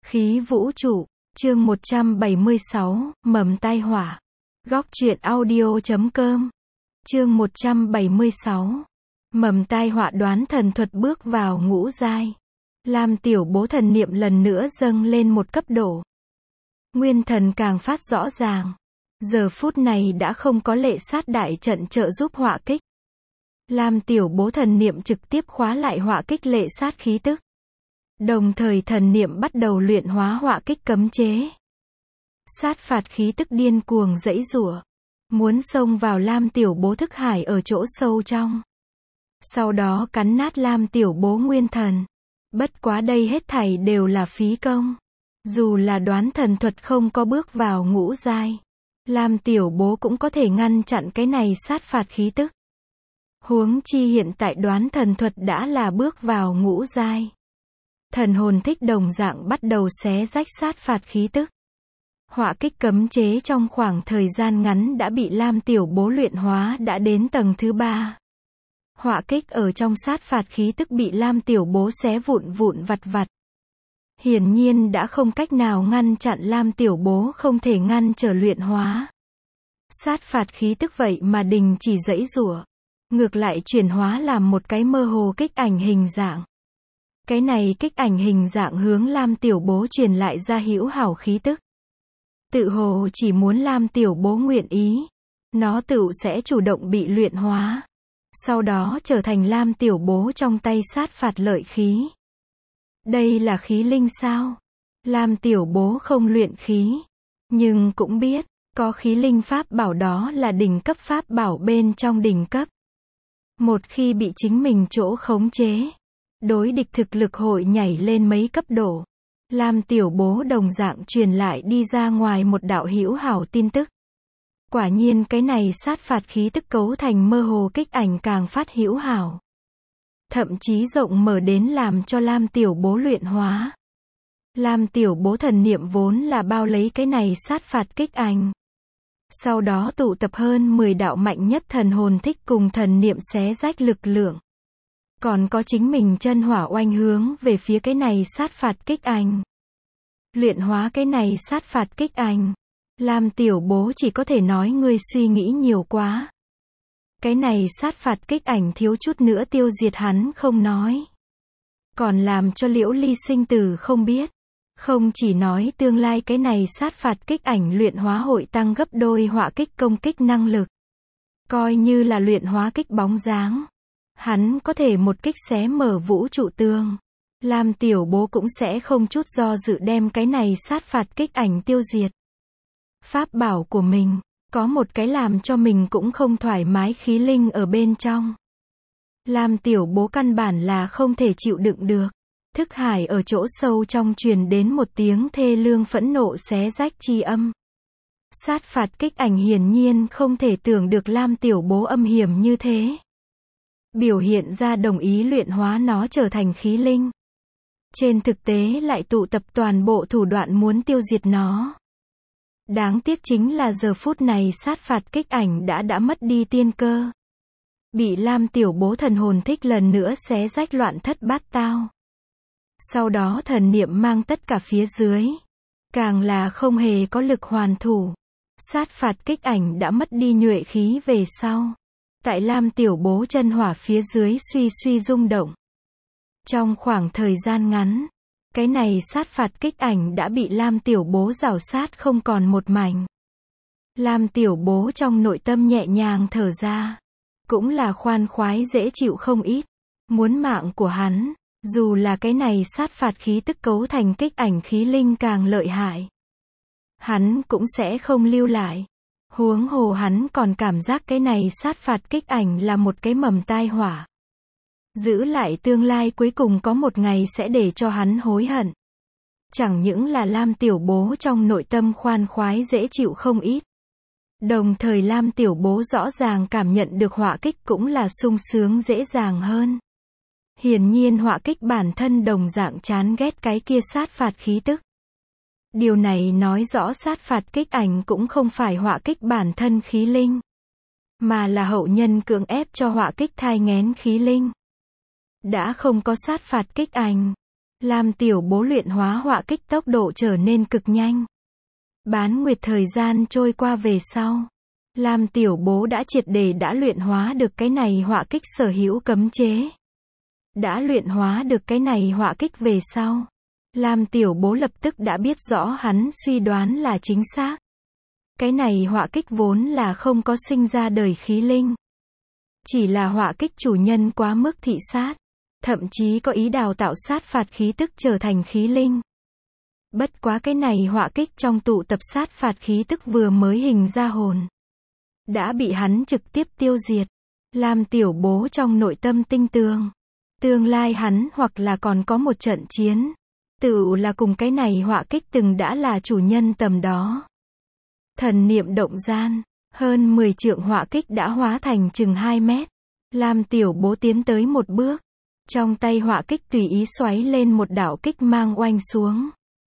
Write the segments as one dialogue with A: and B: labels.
A: Khí vũ trụ, chương 176, mầm tai họa. Góc truyện audio.com. Chương 176. Mầm tai họa. Đoán thần thuật bước vào ngũ giai. Lam tiểu bố thần niệm lần nữa dâng lên một cấp độ. Nguyên thần càng phát rõ ràng. Giờ phút này đã không có lệ sát đại trận trợ giúp họa kích. Lam tiểu bố thần niệm trực tiếp khóa lại họa kích lệ sát khí tức. Đồng thời thần niệm bắt đầu luyện hóa họa kích cấm chế. Sát phạt khí tức điên cuồng giãy giụa, muốn xông vào Lam tiểu bố thức hải ở chỗ sâu trong. Sau đó cắn nát Lam tiểu bố nguyên thần. Bất quá đây hết thảy đều là phí công. Dù là đoán thần thuật không có bước vào ngũ giai, Lam tiểu bố cũng có thể ngăn chặn cái này sát phạt khí tức. Huống chi hiện tại đoán thần thuật đã là bước vào ngũ giai. Thần hồn thích đồng dạng bắt đầu xé rách sát phạt khí tức. Họa kích cấm chế trong khoảng thời gian ngắn đã bị Lam tiểu bố luyện hóa đã đến tầng thứ 3. Họa kích ở trong sát phạt khí tức bị Lam tiểu bố xé vụn vụn vặt vặt. Hiển nhiên đã không cách nào ngăn chặn Lam tiểu bố không thể ngăn trở luyện hóa. Sát phạt khí tức vậy mà đình chỉ giãy giụa, ngược lại chuyển hóa làm một cái mơ hồ kích ảnh hình dạng. Cái này kích ảnh hình dạng hướng Lam tiểu bố truyền lại ra hữu hảo khí tức. Tự hồ chỉ muốn Lam tiểu bố nguyện ý, nó tự sẽ chủ động bị luyện hóa. Sau đó trở thành Lam tiểu bố trong tay sát phạt lợi khí. Đây là khí linh sao? Lam tiểu bố không luyện khí, nhưng cũng biết, có khí linh pháp bảo đó là đỉnh cấp pháp bảo bên trong đỉnh cấp. Một khi bị chính mình chỗ khống chế, đối địch thực lực hội nhảy lên mấy cấp độ. Lam tiểu bố đồng dạng truyền lại đi ra ngoài một đạo hữu hảo tin tức. Quả nhiên cái này sát phạt khí tức cấu thành mơ hồ kích ảnh càng phát hữu hảo. Thậm chí rộng mở đến làm cho Lam tiểu bố luyện hóa. Lam tiểu bố thần niệm vốn là bao lấy cái này sát phạt kích ảnh. Sau đó tụ tập hơn 10 đạo mạnh nhất thần hồn thích cùng thần niệm xé rách lực lượng. Còn có chính mình chân hỏa oanh hướng về phía cái này sát phạt kích ảnh. Luyện hóa cái này sát phạt kích ảnh. Lam tiểu bố chỉ có thể nói ngươi suy nghĩ nhiều quá. Cái này sát phạt kích ảnh thiếu chút nữa tiêu diệt hắn không nói. Còn làm cho Liễu Ly sinh tử không biết. Không chỉ nói tương lai cái này sát phạt kích ảnh luyện hóa hội tăng gấp đôi họa kích công kích năng lực. Coi như là luyện hóa kích bóng dáng. Hắn có thể một kích xé mở vũ trụ tường. Lam tiểu bố cũng sẽ không chút do dự đem cái này sát phạt kích ảnh tiêu diệt. Pháp bảo của mình, có một cái làm cho mình cũng không thoải mái khí linh ở bên trong. Lam tiểu bố căn bản là không thể chịu đựng được. Thức hải ở chỗ sâu trong truyền đến một tiếng thê lương phẫn nộ xé rách chi âm. Sát phạt kích ảnh hiển nhiên không thể tưởng được Lam tiểu bố âm hiểm như thế. Biểu hiện ra đồng ý luyện hóa nó trở thành khí linh. Trên thực tế lại tụ tập toàn bộ thủ đoạn muốn tiêu diệt nó. Đáng tiếc chính là giờ phút này sát phạt kích ảnh đã mất đi tiên cơ. Bị Lam tiểu bố thần hồn thích lần nữa xé rách loạn thất bát tao. Sau đó thần niệm mang tất cả phía dưới. Càng là không hề có lực hoàn thủ. Sát phạt kích ảnh đã mất đi nhuệ khí về sau. Tại Lam tiểu bố chân hỏa phía dưới suy suy rung động. Trong khoảng thời gian ngắn, cái này sát phạt kích ảnh đã bị Lam tiểu bố rào sát không còn một mảnh. Lam tiểu bố trong nội tâm nhẹ nhàng thở ra. Cũng là khoan khoái dễ chịu không ít. Muốn mạng của hắn, dù là cái này sát phạt khí tức cấu thành kích ảnh khí linh càng lợi hại, hắn cũng sẽ không lưu lại. Huống hồ hắn còn cảm giác cái này sát phạt kích ảnh là một cái mầm tai họa. Giữ lại tương lai cuối cùng có một ngày sẽ để cho hắn hối hận. Chẳng những là Lam tiểu bố trong nội tâm khoan khoái dễ chịu không ít. Đồng thời Lam tiểu bố rõ ràng cảm nhận được họa kích cũng là sung sướng dễ dàng hơn. Hiển nhiên họa kích bản thân đồng dạng chán ghét cái kia sát phạt khí tức. Điều này nói rõ sát phạt kích ảnh cũng không phải họa kích bản thân khí linh, mà là hậu nhân cưỡng ép cho họa kích thai nghén khí linh. Đã không có sát phạt kích ảnh, Lam Tiểu Bố luyện hóa họa kích tốc độ trở nên cực nhanh. Bán nguyệt thời gian trôi qua về sau, Lam Tiểu Bố đã triệt để đã luyện hóa được cái này họa kích sở hữu cấm chế. Đã luyện hóa được cái này họa kích về sau, Lam Tiểu Bố lập tức đã biết rõ hắn suy đoán là chính xác. Cái này họa kích vốn là không có sinh ra đời khí linh. Chỉ là họa kích chủ nhân quá mức thị sát, thậm chí có ý đào tạo sát phạt khí tức trở thành khí linh. Bất quá cái này họa kích trong tụ tập sát phạt khí tức vừa mới hình ra hồn, đã bị hắn trực tiếp tiêu diệt. Lam Tiểu Bố trong nội tâm tinh tường, tương lai hắn hoặc là còn có một trận chiến, tự là cùng cái này họa kích từng đã là chủ nhân tầm đó. Thần niệm động gian, hơn 10 trượng họa kích đã hóa thành chừng 2 mét. Lam Tiểu Bố tiến tới một bước, trong tay họa kích tùy ý xoáy lên một đạo kích mang oanh xuống.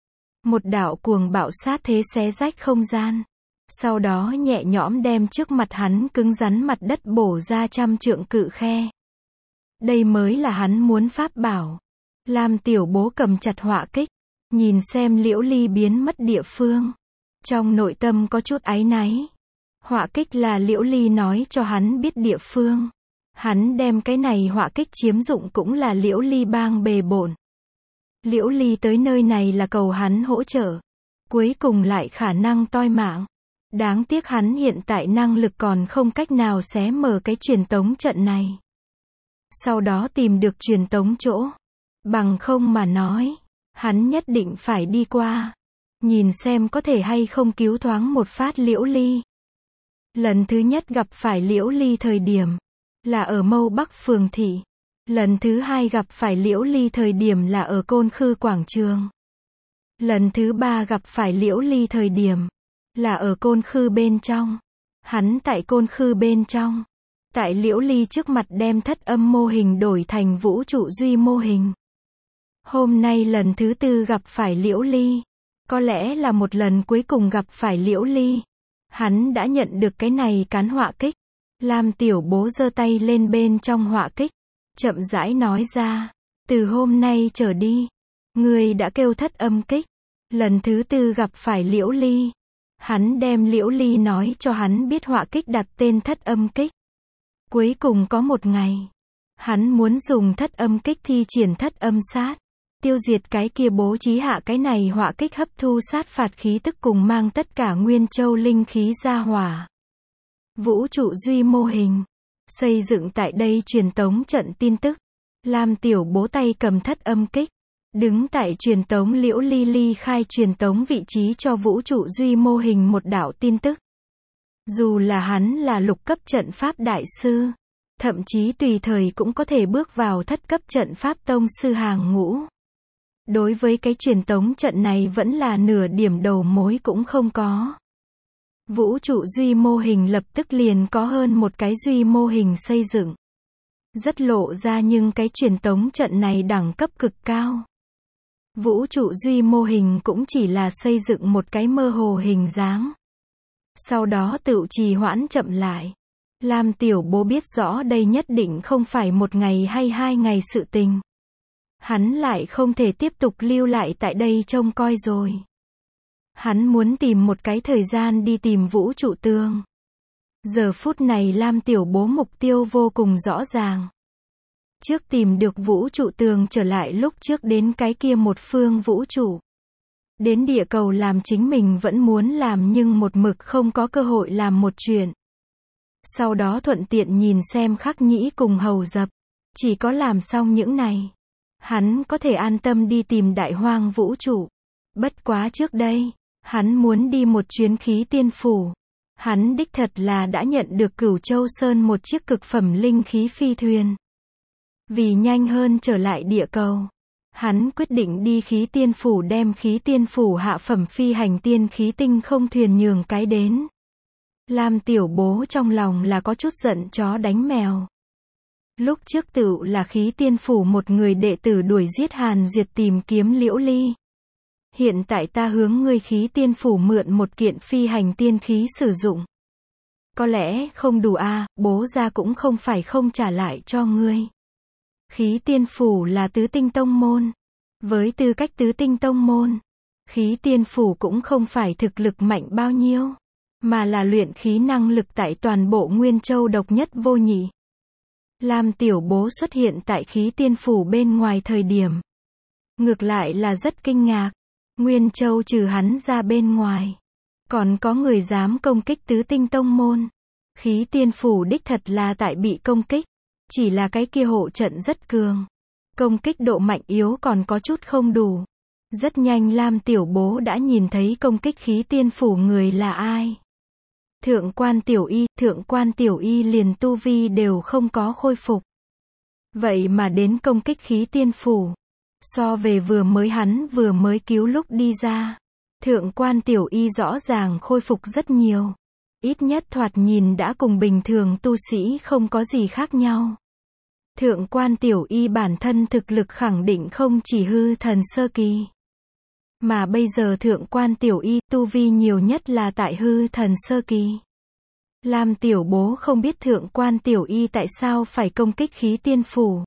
A: Một đạo cuồng bạo sát thế xé rách không gian, sau đó nhẹ nhõm đem trước mặt hắn cứng rắn mặt đất bổ ra trăm trượng cự khe. Đây mới là hắn muốn pháp bảo. Lam Tiểu Bố cầm chặt họa kích, nhìn xem Liễu Ly biến mất địa phương, trong nội tâm có chút áy náy. Họa kích là Liễu Ly nói cho hắn biết địa phương. Hắn đem cái này họa kích chiếm dụng cũng là Liễu Ly bang bề bộn. Liễu Ly tới nơi này là cầu hắn hỗ trợ, cuối cùng lại khả năng toi mạng. Đáng tiếc hắn hiện tại năng lực còn không cách nào xé mở cái truyền tống trận này. Sau đó tìm được truyền tống chỗ. Bằng không mà nói, hắn nhất định phải đi qua, nhìn xem có thể hay không cứu thoáng một phát Liễu Ly. Lần thứ nhất gặp phải Liễu Ly thời điểm, là ở Mâu Bắc Phường Thị. Lần thứ hai gặp phải Liễu Ly thời điểm là ở Côn Khư Quảng Trường. Lần thứ ba gặp phải Liễu Ly thời điểm, là ở Côn Khư bên trong. Hắn tại Côn Khư bên trong, tại Liễu Ly trước mặt đem thất âm mô hình đổi thành vũ trụ duy mô hình. Hôm nay lần thứ tư gặp phải Liễu Ly, có lẽ là một lần cuối cùng gặp phải Liễu Ly. Hắn đã nhận được cái này cán họa kích. Lam Tiểu Bố giơ tay lên bên trong họa kích, chậm rãi nói ra, từ hôm nay trở đi, ngươi đã kêu thất âm kích. Lần thứ tư gặp phải Liễu Ly, hắn đem Liễu Ly nói cho hắn biết họa kích đặt tên thất âm kích. Cuối cùng có một ngày, hắn muốn dùng thất âm kích thi triển thất âm sát, tiêu diệt cái kia bố trí hạ cái này họa kích hấp thu sát phạt khí tức cùng mang tất cả nguyên châu linh khí ra hỏa. Vũ trụ duy mô hình, xây dựng tại đây truyền tống trận tin tức. Lam Tiểu Bố tay cầm thất âm kích, đứng tại truyền tống Liễu Ly ly khai truyền tống vị trí cho vũ trụ duy mô hình một đạo tin tức. Dù là hắn là lục cấp trận pháp đại sư, thậm chí tùy thời cũng có thể bước vào thất cấp trận pháp tông sư hàng ngũ. Đối với cái truyền tống trận này vẫn là nửa điểm đầu mối cũng không có. Vũ trụ duy mô hình lập tức liền có hơn một cái duy mô hình xây dựng. Rất lộ ra nhưng cái truyền tống trận này đẳng cấp cực cao. Vũ trụ duy mô hình cũng chỉ là xây dựng một cái mơ hồ hình dáng. Sau đó tự trì hoãn chậm lại. Lam Tiểu Bố biết rõ đây nhất định không phải một ngày hay 2 ngày sự tình. Hắn lại không thể tiếp tục lưu lại tại đây trông coi rồi. Hắn muốn tìm một cái thời gian đi tìm vũ trụ tường. Giờ phút này Lam Tiểu Bố mục tiêu vô cùng rõ ràng. Trước tìm được vũ trụ tường trở lại lúc trước đến cái kia một phương vũ trụ. Đến địa cầu làm chính mình vẫn muốn làm nhưng một mực không có cơ hội làm một chuyện. Sau đó thuận tiện nhìn xem Khắc Nhĩ cùng Hầu Dập. Chỉ có làm xong những này, hắn có thể an tâm đi tìm đại hoang vũ trụ. Bất quá trước đây, hắn muốn đi một chuyến khí tiên phủ. Hắn đích thật là đã nhận được Cửu Châu Sơn một chiếc cực phẩm linh khí phi thuyền. Vì nhanh hơn trở lại địa cầu, hắn quyết định đi khí tiên phủ đem khí tiên phủ hạ phẩm phi hành tiên khí tinh không thuyền nhường cái đến. Lam Tiểu Bố trong lòng là có chút giận chó đánh mèo. Lúc trước tự là khí tiên phủ một người đệ tử đuổi giết Hàn Duyệt tìm kiếm Liễu Ly. Hiện tại ta hướng ngươi khí tiên phủ mượn một kiện phi hành tiên khí sử dụng. Có lẽ không đủ bố ra cũng không phải không trả lại cho ngươi. Khí tiên phủ là tứ tinh tông môn. Với tư cách tứ tinh tông môn, khí tiên phủ cũng không phải thực lực mạnh bao nhiêu, mà là luyện khí năng lực tại toàn bộ Nguyên Châu độc nhất vô nhị. Lam Tiểu Bố xuất hiện tại khí tiên phủ bên ngoài thời điểm. Ngược lại là rất kinh ngạc. Nguyên Châu trừ hắn ra bên ngoài. Còn có người dám công kích tứ tinh tông môn. Khí tiên phủ đích thật là tại bị công kích. Chỉ là cái kia hộ trận rất cường. Công kích độ mạnh yếu còn có chút không đủ. Rất nhanh Lam Tiểu Bố đã nhìn thấy công kích khí tiên phủ người là ai. Thượng quan tiểu y liền tu vi đều không có khôi phục. Vậy mà đến công kích khí tiên phủ. So về hắn vừa mới cứu lúc đi ra. Thượng quan tiểu y rõ ràng khôi phục rất nhiều. Ít nhất thoạt nhìn đã cùng bình thường tu sĩ không có gì khác nhau. Thượng quan tiểu y bản thân thực lực khẳng định không chỉ hư thần sơ kỳ. Mà bây giờ thượng quan tiểu y tu vi nhiều nhất là tại hư thần sơ kỳ. Lam Tiểu Bố không biết thượng quan tiểu y tại sao phải công kích khí tiên phủ.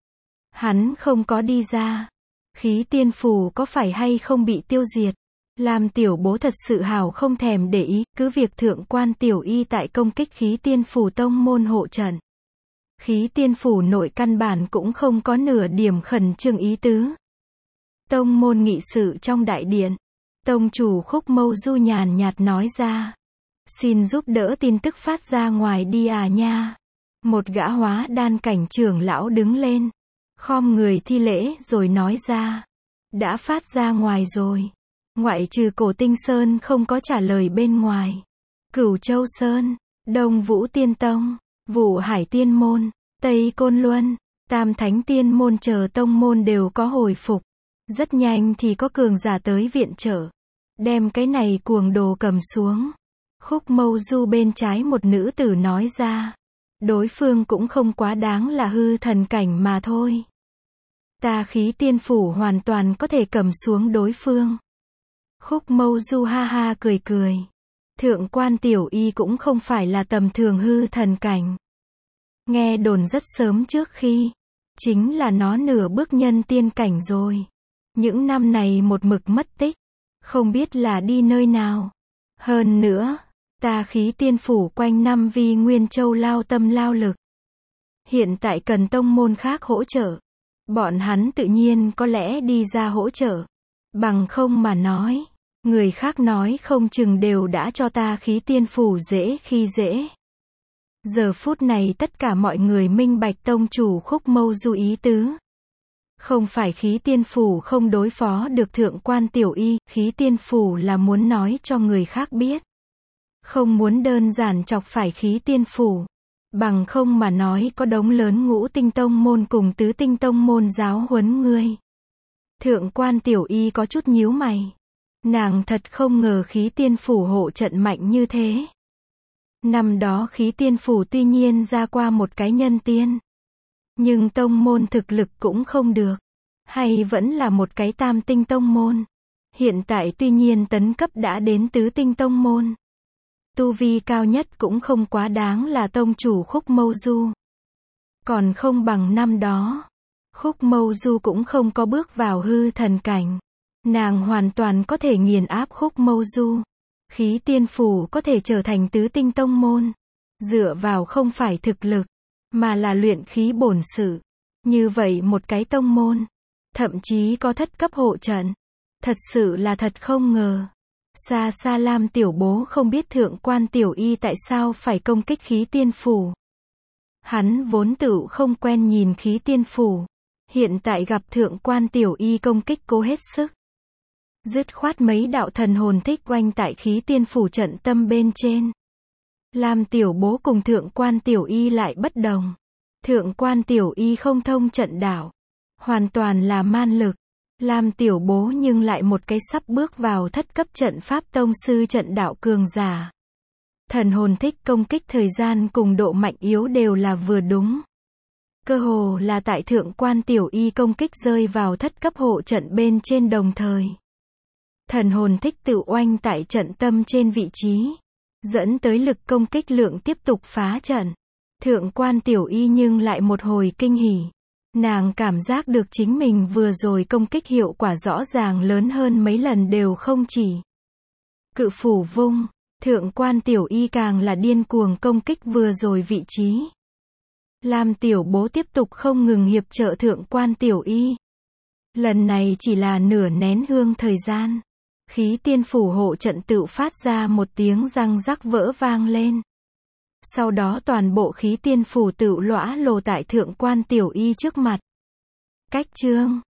A: Hắn không có đi ra. Khí tiên phủ có phải hay không bị tiêu diệt. Lam Tiểu Bố thật sự hào không thèm để ý, cứ việc thượng quan tiểu y tại công kích khí tiên phủ tông môn hộ trận. Khí tiên phủ nội căn bản cũng không có nửa điểm khẩn trương ý tứ. Tông môn nghị sự trong đại điện. Tông chủ Khúc Mâu Du nhàn nhạt nói ra. Xin giúp đỡ tin tức phát ra ngoài đi à nha. Một gã hóa đan cảnh trưởng lão đứng lên. Khom người thi lễ rồi nói ra. Đã phát ra ngoài rồi. Ngoại trừ Cổ Tinh Sơn không có trả lời bên ngoài. Cửu Châu Sơn, Đông Vũ Tiên Tông, Vụ Hải Tiên Môn, Tây Côn Luân, Tam Thánh Tiên Môn chờ tông môn đều có hồi phục. Rất nhanh thì có cường giả tới viện trợ. Đem cái này cuồng đồ cầm xuống. Khúc Mâu Du bên trái một nữ tử nói ra. Đối phương cũng không quá đáng là hư thần cảnh mà thôi. Ta khí tiên phủ hoàn toàn có thể cầm xuống đối phương. Khúc Mâu Du ha ha cười cười. Thượng quan tiểu y cũng không phải là tầm thường hư thần cảnh. Nghe đồn rất sớm trước khi. Chính là nó nửa bước nhân tiên cảnh rồi. Những năm này một mực mất tích. Không biết là đi nơi nào. Hơn nữa, ta khí tiên phủ quanh năm vì Nguyên Châu lao tâm lao lực. Hiện tại cần tông môn khác hỗ trợ. Bọn hắn tự nhiên có lẽ đi ra hỗ trợ. Bằng không mà nói. Người khác nói không chừng đều đã cho ta khí tiên phủ dễ khi dễ. Giờ phút này tất cả mọi người minh bạch tông chủ Khúc Mâu Du ý tứ. Không phải khí tiên phủ không đối phó được thượng quan tiểu y, khí tiên phủ là muốn nói cho người khác biết. Không muốn đơn giản chọc phải khí tiên phủ. Bằng không mà nói có đống lớn ngũ tinh tông môn cùng tứ tinh tông môn giáo huấn ngươi. Thượng quan tiểu y có chút nhíu mày. Nàng thật không ngờ khí tiên phủ hộ trận mạnh như thế. Năm đó khí tiên phủ tuy nhiên ra qua một cái nhân tiên. Nhưng tông môn thực lực cũng không được. Hay vẫn là một cái tam tinh tông môn. Hiện tại tuy nhiên tấn cấp đã đến tứ tinh tông môn. Tu vi cao nhất cũng không quá đáng là tông chủ Khúc Mâu Du. Còn không bằng năm đó. Khúc Mâu Du cũng không có bước vào hư thần cảnh. Nàng hoàn toàn có thể nghiền áp Khúc Mâu Du. Khí tiên phủ có thể trở thành tứ tinh tông môn. Dựa vào không phải thực lực, mà là luyện khí bổn sự. Như vậy một cái tông môn. Thậm chí có thất cấp hộ trận. Thật sự là thật không ngờ. Xa xa Lam Tiểu Bố không biết thượng quan tiểu y tại sao phải công kích khí tiên phủ. Hắn vốn tự không quen nhìn khí tiên phủ. Hiện tại gặp thượng quan tiểu y công kích cố hết sức. Dứt khoát mấy đạo thần hồn thích oanh tại khí tiên phủ trận tâm bên trên. Lam Tiểu Bố cùng thượng quan tiểu y lại bất đồng. Thượng quan tiểu y không thông trận đạo. Hoàn toàn là man lực. Lam Tiểu Bố nhưng lại một cái sắp bước vào thất cấp trận pháp tông sư trận đạo cường giả. Thần hồn thích công kích thời gian cùng độ mạnh yếu đều là vừa đúng. Cơ hồ là tại thượng quan tiểu y công kích rơi vào thất cấp hộ trận bên trên đồng thời. Thần hồn thích tự oanh tại trận tâm trên vị trí. Dẫn tới lực công kích lượng tiếp tục phá trận. Thượng quan tiểu y nhưng lại một hồi kinh hỉ. Nàng cảm giác được chính mình vừa rồi công kích hiệu quả rõ ràng lớn hơn mấy lần đều không chỉ. Cự phủ vung, thượng quan tiểu y càng là điên cuồng công kích vừa rồi vị trí. Lam tiểu bố tiếp tục không ngừng hiệp trợ thượng quan tiểu y. Lần này chỉ là nửa nén hương thời gian. Khí tiên phủ hộ trận tự phát ra một tiếng răng rắc vỡ vang lên. Sau đó toàn bộ khí tiên phủ tự lõa lồ tại thượng quan tiểu y trước mặt. Cách chương